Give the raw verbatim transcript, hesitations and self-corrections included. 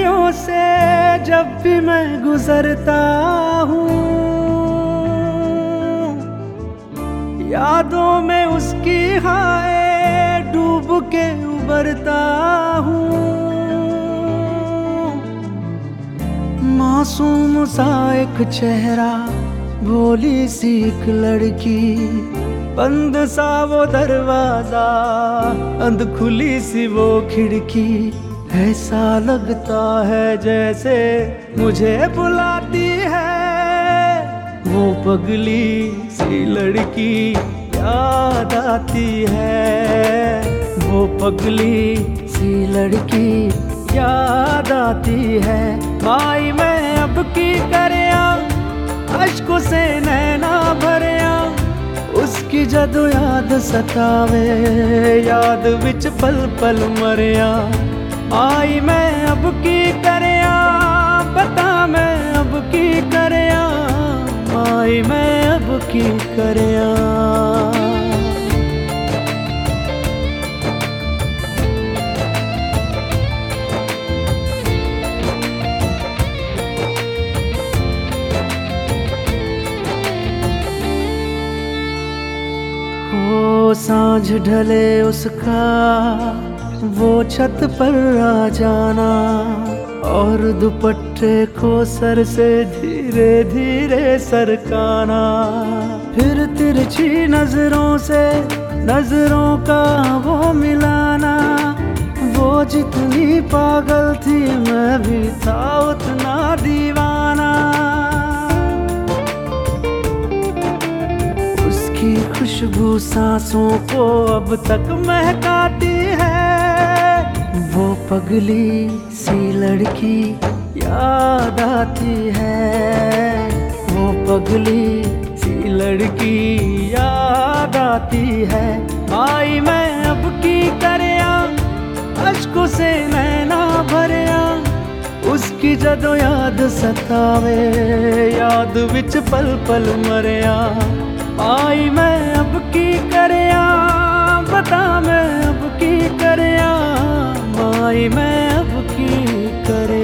गलियों से जब भी मैं गुजरता हूँ, यादों में उसकी हाय डूब के उबरता हूँ। मासूम सा एक चेहरा, भोली सी एक लड़की, बंद सा वो दरवाजा, अंध खुली सी वो खिड़की। ऐसा लगता है जैसे मुझे बुलाती है वो पगली सी लड़की, याद आती है वो पगली सी लड़की, याद आती है। माई मैं अब की करया, अश्कों से नैना भरया, उसकी जदों याद सतावे, याद विच पल पल मरया। आई मैं अब की करया, बता मैं अब की करया, आई मैं अब की करया। हो सांझ ढले उसका वो छत पर आ जाना, और दुपट्टे को सर से धीरे धीरे सरकाना। फिर तिरछी नजरों से नजरों का वो मिलाना, वो जितनी पागल थी मैं भी था उतना दीवाना। उसकी खुशबू सांसों को अब तक महकाती है, वो पगली सी लड़की याद आती है, वो पगली सी लड़की याद आती है। आई मैं अब की करया, अश्कों से नैना भरया, उसकी जदों याद सतावे, याद विच पल पल मरया। आई मैं अब की करया, बता मैं अब की करया, आई मैं अब की करया।